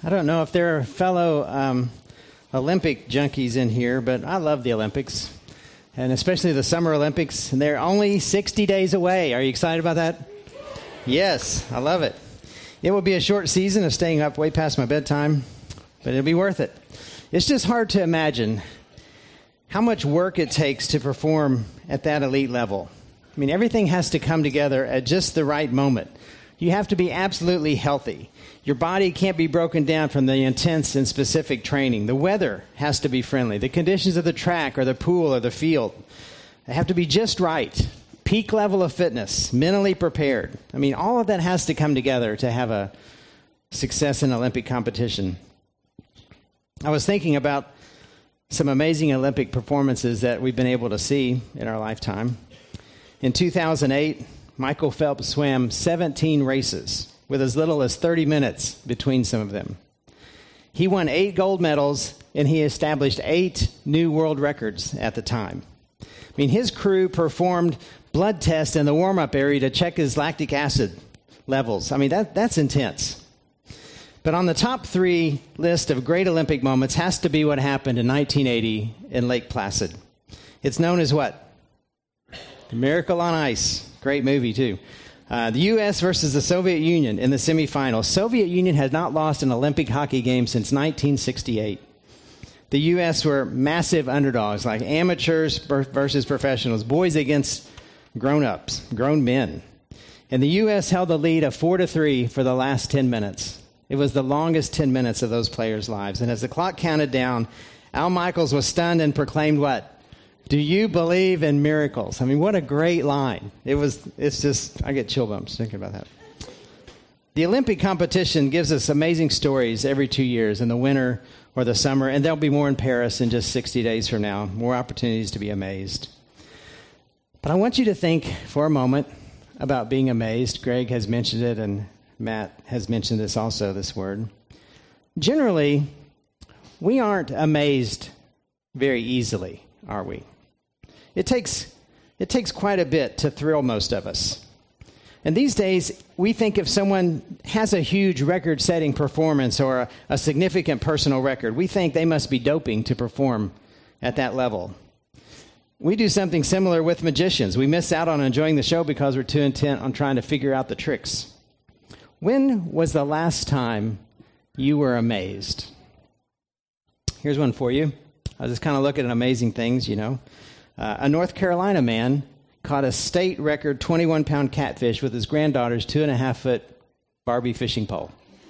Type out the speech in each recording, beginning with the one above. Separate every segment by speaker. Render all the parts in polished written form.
Speaker 1: I don't know if there are fellow Olympic junkies in here, but I love the Olympics, and especially the Summer Olympics. And they're only 60 days away. Are you excited about that? Yes, I love it. It will be a short season of staying up way past my bedtime, but it'll be worth it. It's just hard to imagine how much work it takes to perform at that elite level. I mean, everything has to come together at just the right moment. You have to be absolutely healthy. Your body can't be broken down from the intense and specific training. The weather has to be friendly. The conditions of the track or the pool or the field, they have to be just right. Peak level of fitness, mentally prepared. I mean, all of that has to come together to have a success in Olympic competition. I was thinking about some amazing Olympic performances that we've been able to see in our lifetime. In 2008, Michael Phelps swam 17 races with as little as 30 minutes between some of them. He won 8 gold medals, and he established 8 new world records at the time. I mean, his crew performed blood tests in the warm-up area to check his lactic acid levels. I mean, that's intense. But on the top 3 list of great Olympic moments has to be what happened in 1980 in Lake Placid. It's known as what? The Miracle on Ice. Great movie, too. The U.S. versus the Soviet Union in the semifinals. Soviet Union had not lost an Olympic hockey game since 1968. The U.S. were massive underdogs, like amateurs versus professionals, boys against grown-ups, grown men. And the U.S. held the lead of 4-3 for the last 10 minutes. It was the longest 10 minutes of those players' lives. And as the clock counted down, Al Michaels was stunned and proclaimed what? Do you believe in miracles? I mean, what a great line. It's just, I get chill bumps thinking about that. The Olympic competition gives us amazing stories every 2 years, in the winter or the summer, and there'll be more in Paris in just 60 days from now, more opportunities to be amazed. But I want you to think for a moment about being amazed. Greg has mentioned it, and Matt has mentioned this also, this word. Generally, we aren't amazed very easily, are we? It takes quite a bit to thrill most of us. And these days, we think if someone has a huge record-setting performance or a significant personal record, we think they must be doping to perform at that level. We do something similar with magicians. We miss out on enjoying the show because we're too intent on trying to figure out the tricks. When was the last time you were amazed? Here's one for you. I was just kind of looking at amazing things, you know. A North Carolina man caught a state record 21-pound catfish with his granddaughter's 2.5-foot Barbie fishing pole.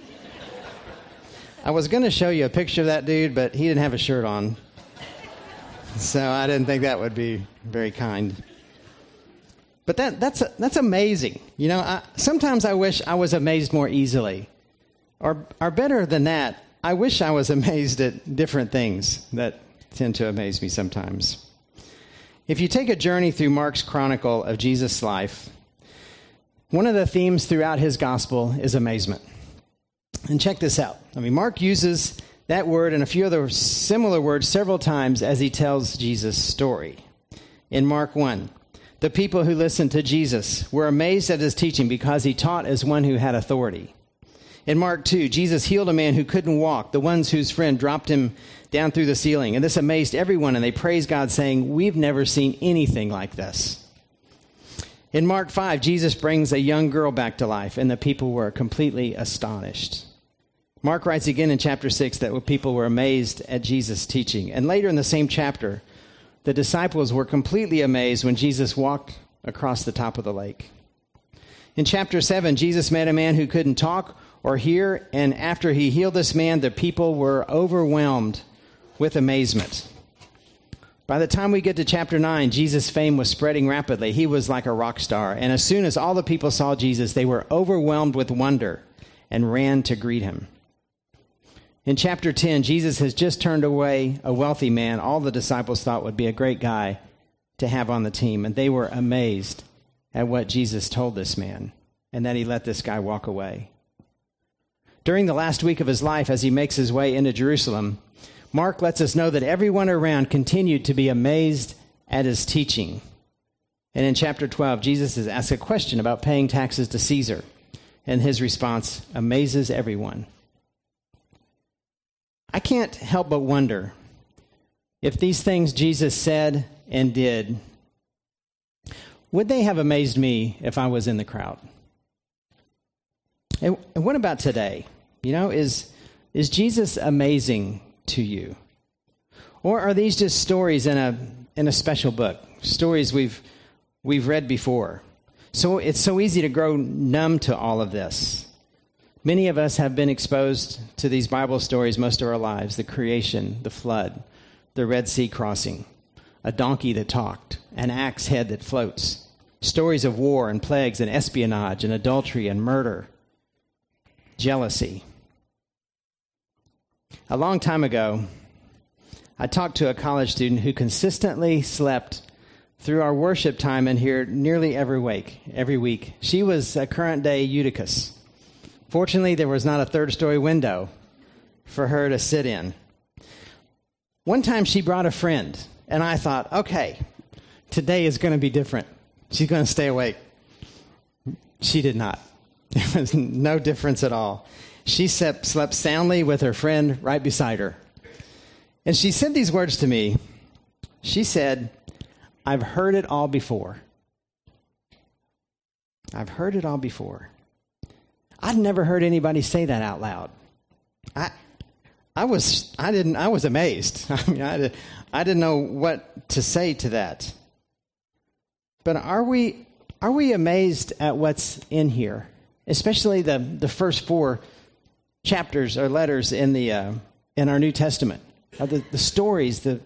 Speaker 1: I was going to show you a picture of that dude, but he didn't have a shirt on. So I didn't think that would be very kind. But that's amazing. You know, sometimes I wish I was amazed more easily. Or better than that, I wish I was amazed at different things that tend to amaze me sometimes. If you take a journey through Mark's chronicle of Jesus' life, one of the themes throughout his gospel is amazement. And check this out. I mean, Mark uses that word and a few other similar words several times as he tells Jesus' story. In Mark 1, the people who listened to Jesus were amazed at his teaching because he taught as one who had authority. In Mark 2, Jesus healed a man who couldn't walk, the ones whose friend dropped him down through the ceiling. And this amazed everyone, and they praised God, saying, "We've never seen anything like this." In Mark 5, Jesus brings a young girl back to life, and the people were completely astonished. Mark writes again in chapter 6 that people were amazed at Jesus' teaching. And later in the same chapter, the disciples were completely amazed when Jesus walked across the top of the lake. In chapter 7, Jesus met a man who couldn't talk or hear, and after he healed this man, the people were overwhelmed with amazement. By the time we get to chapter 9, Jesus' fame was spreading rapidly. He was like a rock star, and as soon as all the people saw Jesus, they were overwhelmed with wonder and ran to greet him. In chapter 10, Jesus has just turned away a wealthy man all the disciples thought would be a great guy to have on the team, and they were amazed at what Jesus told this man, and that he let this guy walk away. During the last week of his life, as he makes his way into Jerusalem, Mark lets us know that everyone around continued to be amazed at his teaching. And in chapter 12, Jesus is asked a question about paying taxes to Caesar, and his response amazes everyone. I can't help but wonder if these things Jesus said and did, would they have amazed me if I was in the crowd? And what about today? Is Jesus amazing to you? Or are these just stories in a special book, stories we've read before? So it's so easy to grow numb to all of this. Many of us have been exposed to these Bible stories most of our lives: the creation, the flood, the Red Sea crossing, a donkey that talked, an axe head that floats, stories of war and plagues and espionage and adultery and murder, jealousy. A long time ago, I talked to a college student who consistently slept through our worship time in here nearly every week. She was a current-day Eutychus. Fortunately, there was not a third-story window for her to sit in. One time she brought a friend, and I thought, okay, today is going to be different. She's going to stay awake. She did not. There was no difference at all. She slept soundly with her friend right beside her. And she said these words to me. She said, "I've heard it all before." I've heard it all before. I'd never heard anybody say that out loud. I was amazed. I didn't know what to say to that. But are we amazed at what's in here? Especially the first 4 chapters or letters in our New Testament. The stories, the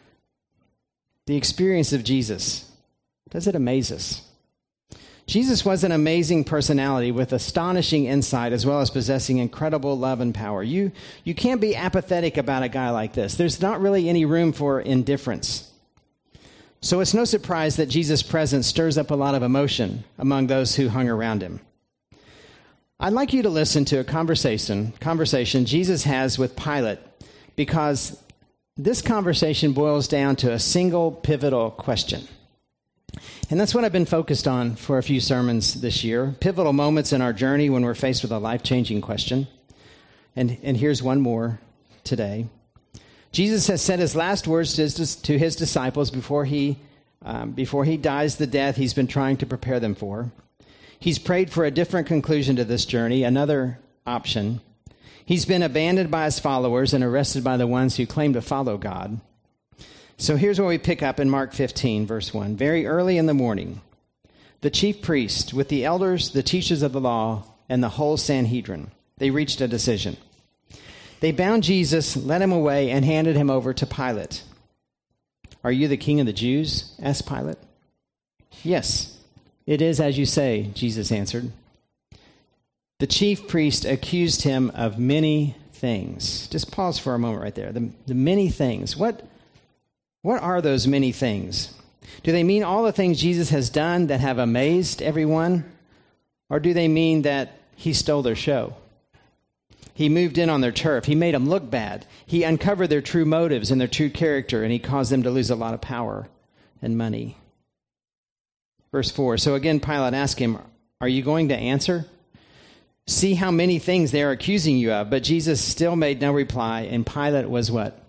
Speaker 1: experience of Jesus. Does it amaze us? Jesus was an amazing personality with astonishing insight as well as possessing incredible love and power. You can't be apathetic about a guy like this. There's not really any room for indifference. So it's no surprise that Jesus' presence stirs up a lot of emotion among those who hung around him. I'd like you to listen to a conversation Jesus has with Pilate, because this conversation boils down to a single pivotal question. And that's what I've been focused on for a few sermons this year, pivotal moments in our journey when we're faced with a life-changing question. And here's one more today. Jesus has said his last words to his disciples before he dies the death he's been trying to prepare them for. He's prayed for a different conclusion to this journey, another option. He's been abandoned by his followers and arrested by the ones who claim to follow God. So here's where we pick up in Mark 15, verse 1. Very early in the morning, the chief priest with the elders, the teachers of the law, and the whole Sanhedrin, they reached a decision. They bound Jesus, led him away, and handed him over to Pilate. "Are you the king of the Jews?" asked Pilate. "Yes, it is as you say," Jesus answered. The chief priest accused him of many things. Just pause for a moment right there. The many things. What are those many things? Do they mean all the things Jesus has done that have amazed everyone? Or do they mean that he stole their show? He moved in on their turf. He made them look bad. He uncovered their true motives and their true character, and he caused them to lose a lot of power and money. Verse 4, so again Pilate asked him, "Are you going to answer? See how many things they are accusing you of." But Jesus still made no reply, and Pilate was what?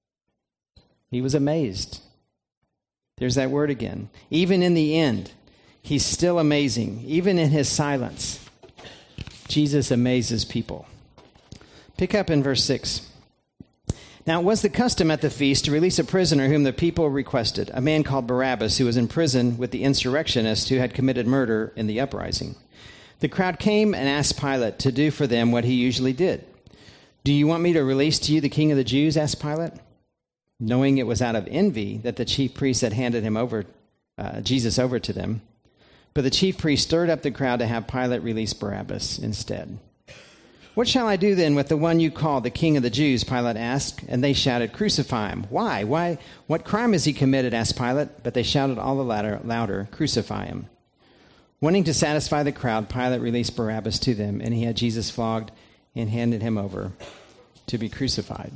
Speaker 1: He was amazed. There's that word again. Even in the end, he's still amazing. Even in his silence, Jesus amazes people. Pick up in verse 6. Now it was the custom at the feast to release a prisoner whom the people requested, a man called Barabbas, who was in prison with the insurrectionists who had committed murder in the uprising. The crowd came and asked Pilate to do for them what he usually did. "Do you want me to release to you the king of the Jews?" asked Pilate, knowing it was out of envy that the chief priests had handed him over, Jesus over to them. But the chief priest stirred up the crowd to have Pilate release Barabbas instead. "What shall I do then with the one you call the king of the Jews?" Pilate asked, and they shouted, "Crucify him." "Why? What crime has he committed?" asked Pilate, but they shouted all the louder, "Crucify him." Wanting to satisfy the crowd, Pilate released Barabbas to them, and he had Jesus flogged and handed him over to be crucified.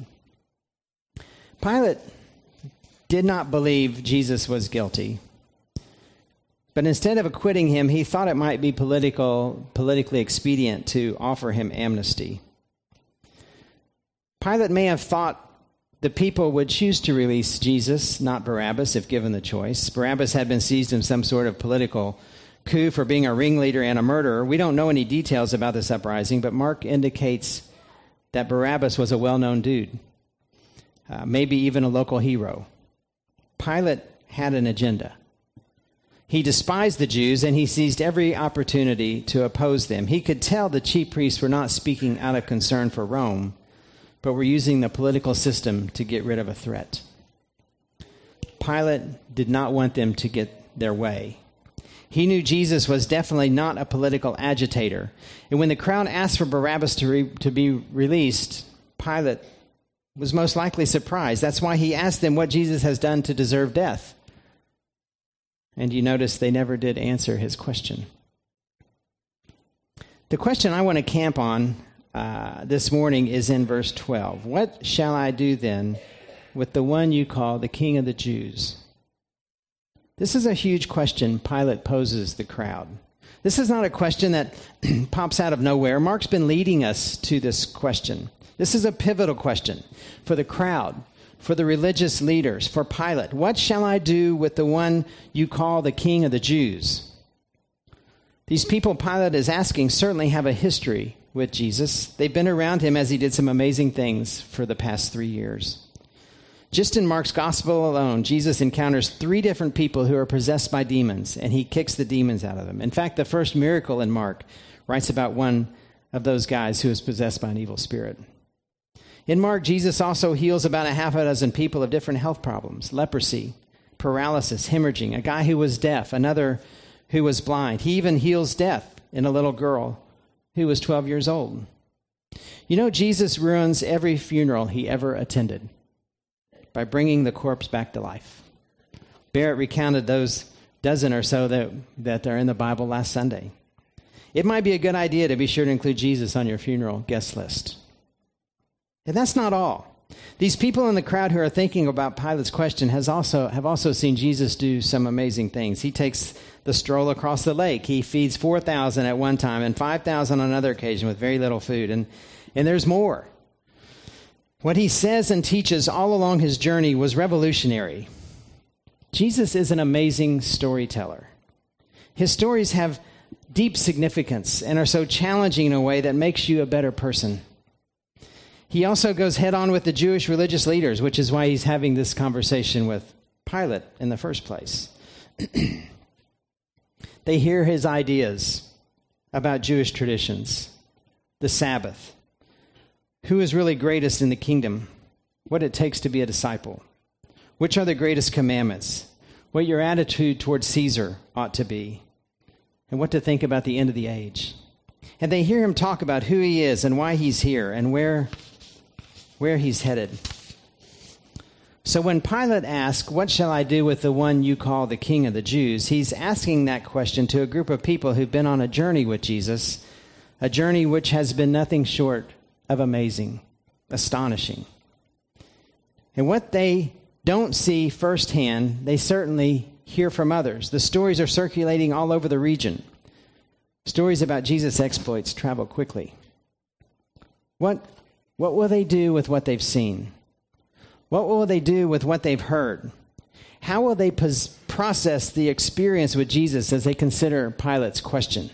Speaker 1: Pilate did not believe Jesus was guilty, but instead of acquitting him, he thought it might be politically expedient to offer him amnesty. Pilate may have thought the people would choose to release Jesus, not Barabbas, if given the choice. Barabbas had been seized in some sort of political coup for being a ringleader and a murderer. We don't know any details about this uprising, but Mark indicates that Barabbas was a well-known dude, maybe even a local hero. Pilate had an agenda. He despised the Jews, and he seized every opportunity to oppose them. He could tell the chief priests were not speaking out of concern for Rome, but were using the political system to get rid of a threat. Pilate did not want them to get their way. He knew Jesus was definitely not a political agitator. And when the crowd asked for Barabbas to be released, Pilate was most likely surprised. That's why he asked them what Jesus has done to deserve death. And you notice they never did answer his question. The question I want to camp on this morning is in verse 12. What shall I do then with the one you call the King of the Jews? This is a huge question Pilate poses the crowd. This is not a question that pops out of nowhere. Mark's been leading us to this question. This is a pivotal question for the crowd, for the religious leaders, for Pilate. What shall I do with the one you call the King of the Jews? These people Pilate is asking certainly have a history with Jesus. They've been around him as he did some amazing things for the past 3 years. Just in Mark's gospel alone, Jesus encounters 3 different people who are possessed by demons, and he kicks the demons out of them. In fact, the first miracle in Mark writes about one of those guys who is possessed by an evil spirit. In Mark, Jesus also heals about a half a dozen people of different health problems: leprosy, paralysis, hemorrhaging, a guy who was deaf, another who was blind. He even heals death in a little girl who was 12 years old. You know, Jesus ruins every funeral he ever attended by bringing the corpse back to life. Barrett recounted those dozen or so that are in the Bible last Sunday. It might be a good idea to be sure to include Jesus on your funeral guest list. And that's not all. These people in the crowd who are thinking about Pilate's question have also seen Jesus do some amazing things. He takes the stroll across the lake. He feeds 4,000 at one time and 5,000 on another occasion with very little food. And there's more. What he says and teaches all along his journey was revolutionary. Jesus is an amazing storyteller. His stories have deep significance and are so challenging in a way that makes you a better person. He also goes head on with the Jewish religious leaders, which is why he's having this conversation with Pilate in the first place. They hear his ideas about Jewish traditions, the Sabbath, who is really greatest in the kingdom, what it takes to be a disciple, which are the greatest commandments, what your attitude towards Caesar ought to be, and what to think about the end of the age. And they hear him talk about who he is and why he's here and where he's headed. So when Pilate asks, what shall I do with the one you call the King of the Jews? He's asking that question to a group of people who've been on a journey with Jesus, a journey which has been nothing short of amazing, astonishing. And what they don't see firsthand, they certainly hear from others. The stories are circulating all over the region. Stories about Jesus' exploits travel quickly. What will they do with what they've seen? What will they do with what they've heard? How will they process the experience with Jesus as they consider Pilate's question?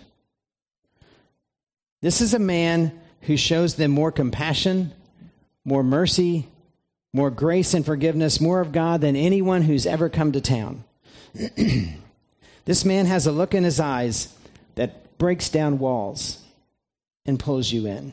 Speaker 1: This is a man who shows them more compassion, more mercy, more grace and forgiveness, more of God than anyone who's ever come to town. This man has a look in his eyes that breaks down walls and pulls you in.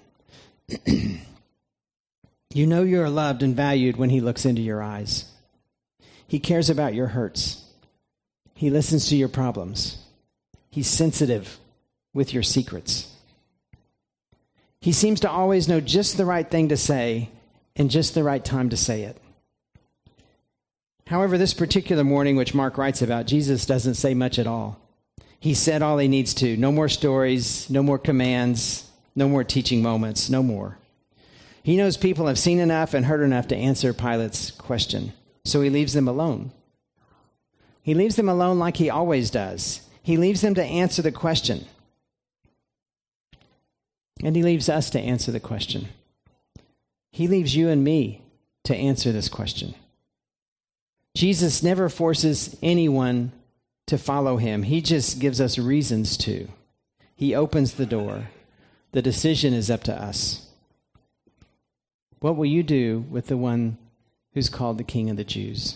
Speaker 1: You know you're loved and valued when he looks into your eyes. He cares about your hurts. He listens to your problems. He's sensitive with your secrets. He seems to always know just the right thing to say and just the right time to say it. However, this particular morning, which Mark writes about, Jesus doesn't say much at all. He said all he needs to. No more stories, no more commands, no more teaching moments, no more. He knows people have seen enough and heard enough to answer Pilate's question, so he leaves them alone. He leaves them alone like he always does. He leaves them to answer the question. And he leaves us to answer the question. He leaves you and me to answer this question. Jesus never forces anyone to follow him. He just gives us reasons to. He opens the door. The decision is up to us. What will you do with the one who's called the King of the Jews?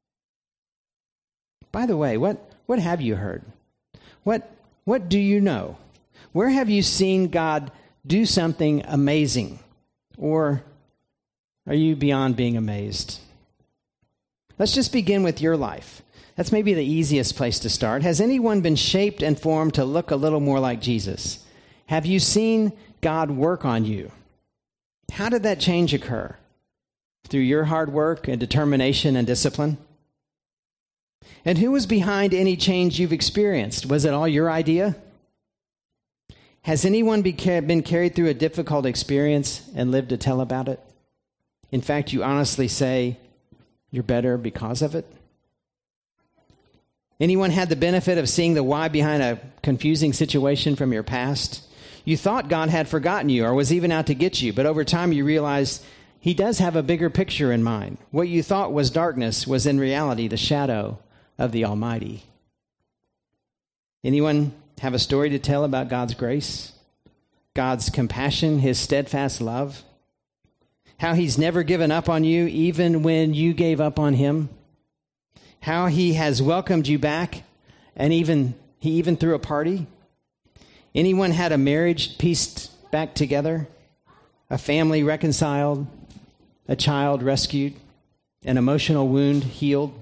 Speaker 1: By the way, what have you heard? What do you know? Where have you seen God do something amazing? Or are you beyond being amazed? Let's just begin with your life. That's maybe the easiest place to start. Has anyone been shaped and formed to look a little more like Jesus? Have you seen God work on you? How did that change occur? Through your hard work and determination and discipline? And who was behind any change you've experienced? Was it all your idea? Has anyone been carried through a difficult experience and lived to tell about it? In fact, you honestly say you're better because of it? Anyone had the benefit of seeing the why behind a confusing situation from your past? You thought God had forgotten you or was even out to get you, but over time you realized he does have a bigger picture in mind. What you thought was darkness was in reality the shadow of the Almighty. Anyone have a story to tell about God's grace, God's compassion, his steadfast love, how he's never given up on you even when you gave up on him, how he has welcomed you back and he even threw a party? Anyone had a marriage pieced back together, a family reconciled, a child rescued, an emotional wound healed?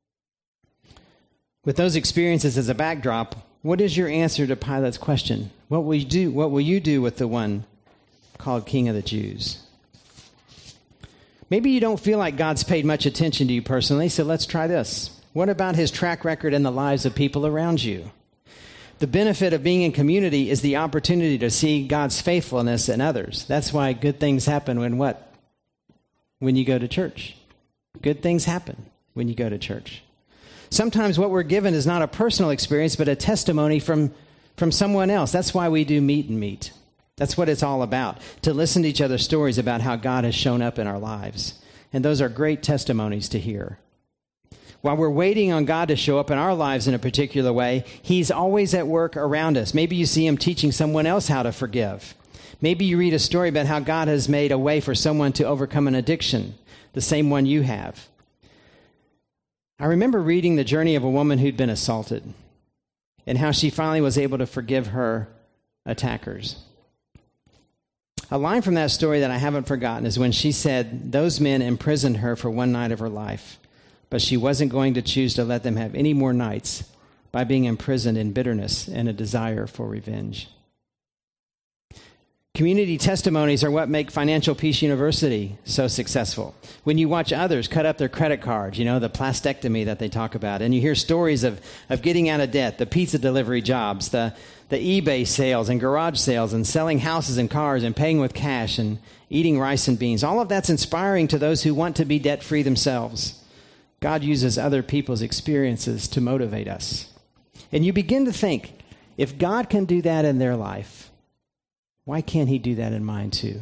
Speaker 1: With those experiences as a backdrop, what is your answer to Pilate's question? What will you do with the one called King of the Jews? Maybe you don't feel like God's paid much attention to you personally, so let's try this. What about his track record in the lives of people around you? The benefit of being in community is the opportunity to see God's faithfulness in others. That's why good things happen when you go to church. Good things happen when you go to church. Sometimes what we're given is not a personal experience, but a testimony from someone else. That's why we do meet and meet. That's what it's all about, to listen to each other's stories about how God has shown up in our lives. And those are great testimonies to hear. While we're waiting on God to show up in our lives in a particular way, he's always at work around us. Maybe you see him teaching someone else how to forgive. Maybe you read a story about how God has made a way for someone to overcome an addiction, the same one you have. I remember reading the journey of a woman who'd been assaulted and how she finally was able to forgive her attackers. A line from that story that I haven't forgotten is when she said those men imprisoned her for one night of her life, but she wasn't going to choose to let them have any more nights by being imprisoned in bitterness and a desire for revenge. Community testimonies are what make Financial Peace University so successful. When you watch others cut up their credit cards, the plastectomy that they talk about, and you hear stories of getting out of debt, the pizza delivery jobs, the eBay sales and garage sales and selling houses and cars and paying with cash and eating rice and beans. All of that's inspiring to those who want to be debt-free themselves. God uses other people's experiences to motivate us. And you begin to think, if God can do that in their life, why can't he do that in mine too?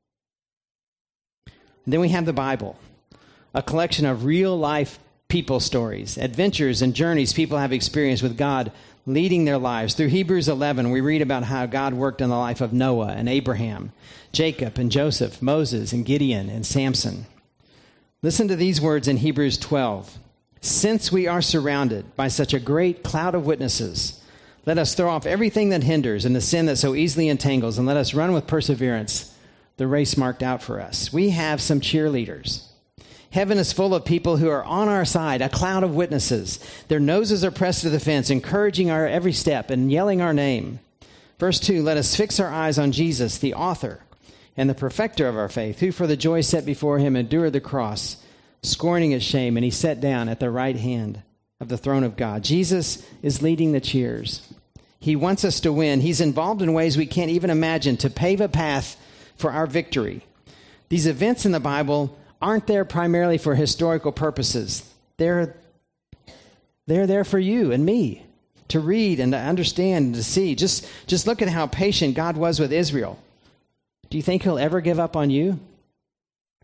Speaker 1: And then we have the Bible, a collection of real-life people stories, adventures and journeys people have experienced with God leading their lives. Through Hebrews 11, we read about how God worked in the life of Noah and Abraham, Jacob and Joseph, Moses and Gideon and Samson. Listen to these words in Hebrews 12. Since we are surrounded by such a great cloud of witnesses, let us throw off everything that hinders and the sin that so easily entangles, and let us run with perseverance the race marked out for us. We have some cheerleaders. Heaven is full of people who are on our side, a cloud of witnesses. Their noses are pressed to the fence, encouraging our every step and yelling our name. Verse 2, let us fix our eyes on Jesus, the author and the perfecter of our faith, who for the joy set before him endured the cross, scorning its shame, and he sat down at the right hand of the throne of God. Jesus is leading the cheers. He wants us to win. He's involved in ways we can't even imagine to pave a path for our victory. These events in the Bible aren't there primarily for historical purposes. They're there for you and me to read and to understand and to see. Just look at how patient God was with Israel. Do you think he'll ever give up on you?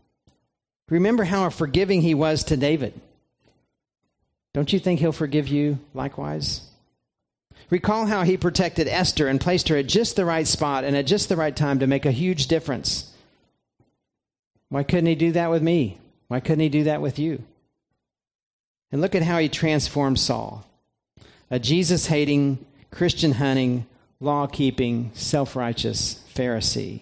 Speaker 1: Remember how forgiving he was to David. Don't you think he'll forgive you likewise? Recall how he protected Esther and placed her at just the right spot and at just the right time to make a huge difference. Why couldn't he do that with me? Why couldn't he do that with you? And look at how he transformed Saul, a Jesus-hating, Christian-hunting, law-keeping, self-righteous Pharisee.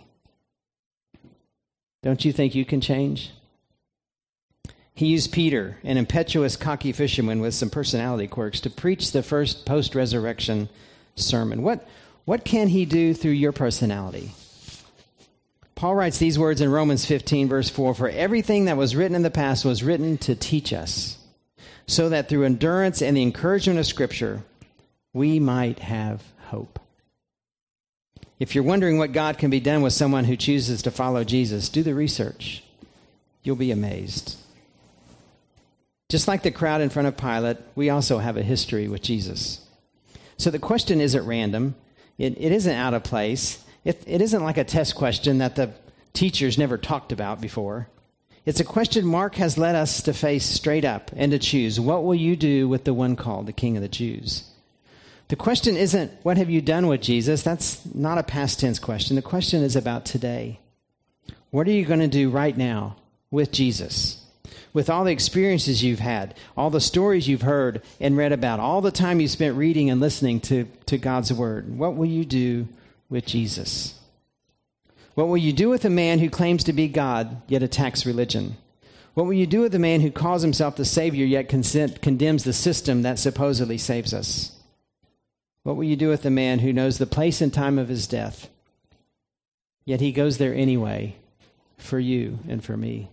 Speaker 1: Don't you think you can change? He used Peter, an impetuous, cocky fisherman with some personality quirks, to preach the first post-resurrection sermon. What can he do through your personality? Paul writes these words in Romans 15, verse 4, "For everything that was written in the past was written to teach us, so that through endurance and the encouragement of Scripture, we might have hope." If you're wondering what God can be done with someone who chooses to follow Jesus, do the research. You'll be amazed. Just like the crowd in front of Pilate, we also have a history with Jesus. So the question isn't random. It isn't out of place. It isn't like a test question that the teachers never talked about before. It's a question Mark has led us to face straight up and to choose. What will you do with the one called the King of the Jews? The question isn't, what have you done with Jesus? That's not a past tense question. The question is about today. What are you going to do right now with Jesus? With all the experiences you've had, all the stories you've heard and read about, all the time you spent reading and listening to God's Word, what will you do with Jesus? What will you do with a man who claims to be God, yet attacks religion? What will you do with a man who calls himself the Savior, yet condemns the system that supposedly saves us? What will you do with a man who knows the place and time of his death, yet he goes there anyway, for you and for me?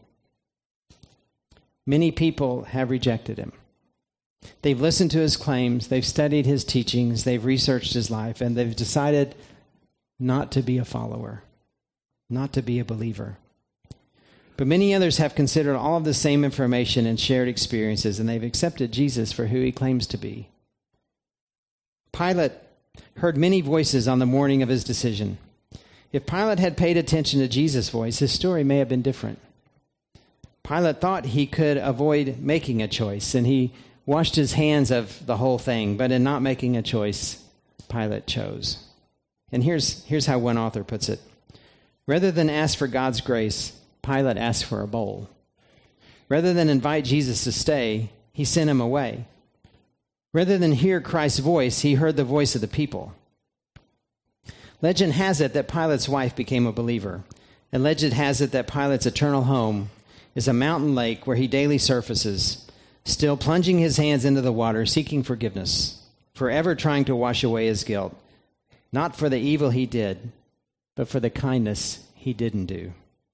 Speaker 1: Many people have rejected him. They've listened to his claims, they've studied his teachings, they've researched his life, and they've decided not to be a follower, not to be a believer. But many others have considered all of the same information and shared experiences, and they've accepted Jesus for who he claims to be. Pilate heard many voices on the morning of his decision. If Pilate had paid attention to Jesus' voice, his story may have been different. Pilate thought he could avoid making a choice, and he washed his hands of the whole thing. But in not making a choice, Pilate chose. And here's how one author puts it. Rather than ask for God's grace, Pilate asked for a bowl. Rather than invite Jesus to stay, he sent him away. Rather than hear Christ's voice, he heard the voice of the people. Legend has it that Pilate's wife became a believer. And legend has it that Pilate's eternal home is a mountain lake where he daily surfaces, still plunging his hands into the water, seeking forgiveness, forever trying to wash away his guilt, not for the evil he did, but for the kindness he didn't do.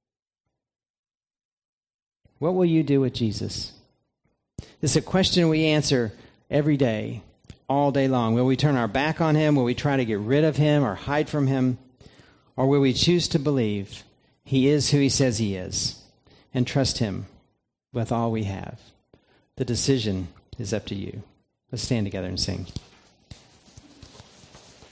Speaker 1: What will you do with Jesus? This is a question we answer every day, all day long. Will we turn our back on him? Will we try to get rid of him or hide from him? Or will we choose to believe he is who he says he is and trust him with all we have? The decision is up to you. Let's stand together and sing.